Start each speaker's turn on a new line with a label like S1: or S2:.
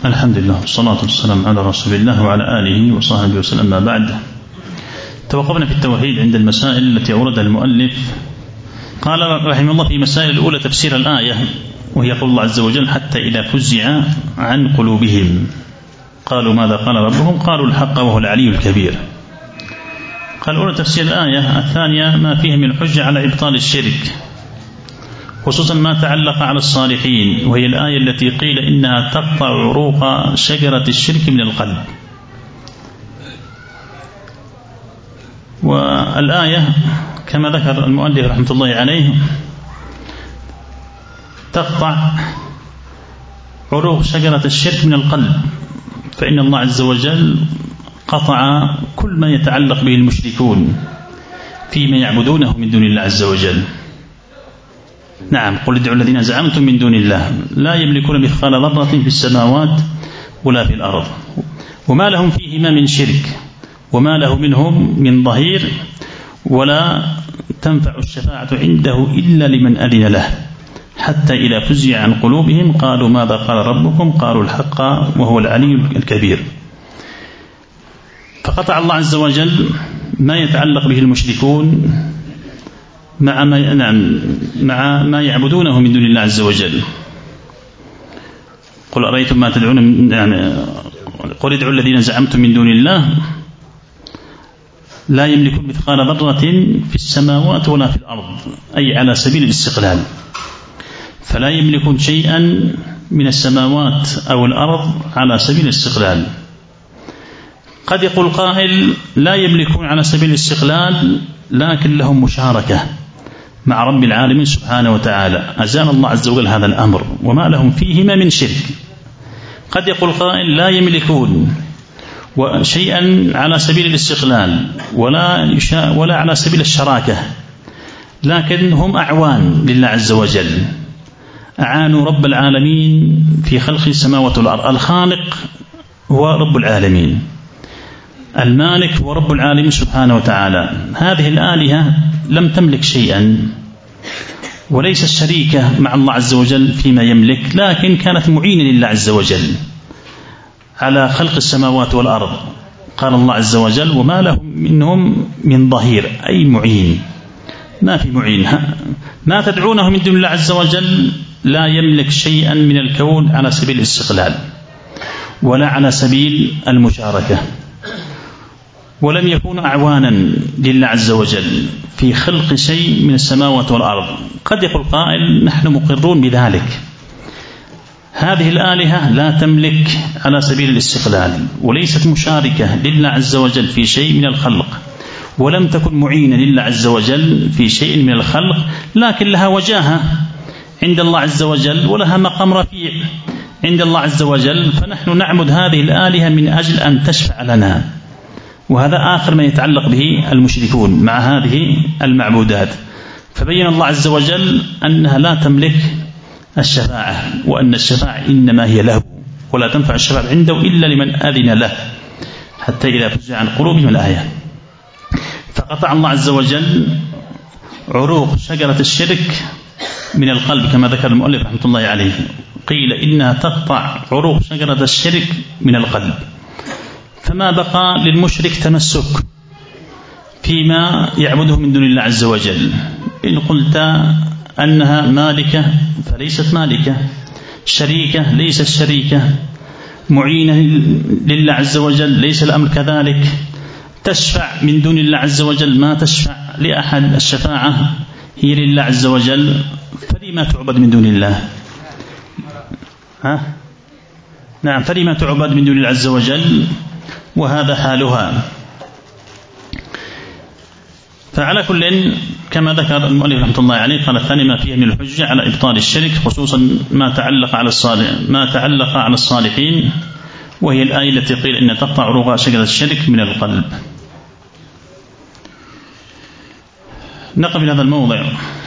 S1: الحمد لله والصلاة والسلام على رسول الله وعلى آله وصحبه وسلم. ما بعد، توقفنا في التوحيد عند المسائل التي أوردها المؤلف. قال رحمه الله في مسائل الأولى تفسير الآية، وهي قول الله عز وجل: حتى إذا فزع عن قلوبهم قالوا ماذا قال ربهم قالوا الحق وهو العلي الكبير. قال الأولى تفسير الآية. الثانية ما فيها من الحجة على إبطال الشرك، خصوصا ما تعلق على الصالحين، وهي الآية التي قيل إنها تقطع عروق شجرة الشرك من القلب. والآية كما ذكر المؤلف رحمة الله عليه تقطع عروق شجرة الشرك من القلب، فإن الله عز وجل قطع كل ما يتعلق به المشركون فيما يعبدونه من دون الله عز وجل. نعم، قل ادعوا الذين زعمتم من دون الله لا يملكون مثقال ذرة في السماوات ولا في الأرض وما لهم فيهما من شرك وما له منهم من ظهير ولا تنفع الشفاعة عنده إلا لمن أذن له حتى إذا فزع عن قلوبهم قالوا ماذا قال ربكم قالوا الحق وهو العلي الكبير. فقطع الله عز وجل ما يتعلق به المشركون مع ما يعبدونه من دون الله عز وجل. قل أرأيتم ما تدعون قل ادعوا الذين زعمتم من دون الله لا يملكون مثقال ذرة في السماوات ولا في الأرض، أي على سبيل الاستقلال، فلا يملكون شيئا من السماوات أو الأرض على سبيل الاستقلال. قد يقول قائل لا يملكون على سبيل الاستقلال لكن لهم مشاركة مع رب العالمين سبحانه وتعالى، أزال الله عز وجل هذا الأمر وما لهم فيهما من شرك. قد يقول قائل لا يملكون شيئا على سبيل الاستقلال ولا على سبيل الشراكة، لكن هم أعوان لله عز وجل، أعانوا رب العالمين في خلق السماوات والأرض. الخالق هو رب العالمين، المالك هو رب العالمين سبحانه وتعالى. هذه الآلهة لم تملك شيئا وليست شريكة مع الله عز وجل فيما يملك، لكن كانت معينة لله عز وجل على خلق السماوات والأرض. قال الله عز وجل وما لهم منهم من ظهير، أي معين، ما في معين. ما تدعونه من دون الله عز وجل لا يملك شيئا من الكون على سبيل الاستقلال ولا على سبيل المشاركة، ولم يكونوا أعوانا لله عز وجل في خلق شيء من السماوات والأرض. قد يقول قائل نحن مقرون بذلك، هذه الآلهة لا تملك على سبيل الاستقلال وليست مشاركة لله عز وجل في شيء من الخلق ولم تكن معينة لله عز وجل في شيء من الخلق، لكن لها وجاهة عند الله عز وجل ولها مقام رفيع عند الله عز وجل، فنحن نعبد هذه الآلهة من أجل أن تشفع لنا. وهذا آخر ما يتعلق به المشركون مع هذه المعبودات. فبين الله عز وجل أنها لا تملك الشفاعة، وأن الشفاعة إنما هي له ولا تنفع الشفاعة عنده إلا لمن أذن له حتى إذا فزع عن قلوبهم الآية. فقطع الله عز وجل عروق شجرة الشرك من القلب كما ذكر المؤلف رحمة الله عليه، قيل إنها تقطع عروق شجرة الشرك من القلب، فما بقى للمشرك تمسك فيما يعبده من دون الله عز وجل. إن قلت أنها مالكة فليست مالكة، شريكة ليست شريكة، معينة لله عز وجل ليس الأمر كذلك، تشفع من دون الله عز وجل ما تشفع لأحد، الشفاعة هي لله عز وجل، فلما تعبد من دون الله؟ نعم، فلما تعبد من دون الله عز وجل؟ وهذا حالها. فعلى كل كما ذكر المؤلف رحمة الله عليه قال الثاني ما فيه من الحجة على إبطال الشرك، خصوصا ما تعلق على الصالحين، وهي الآية التي قيل إن تقطع عروق شجرة الشرك من القلب. نقف إلى هذا الموضع.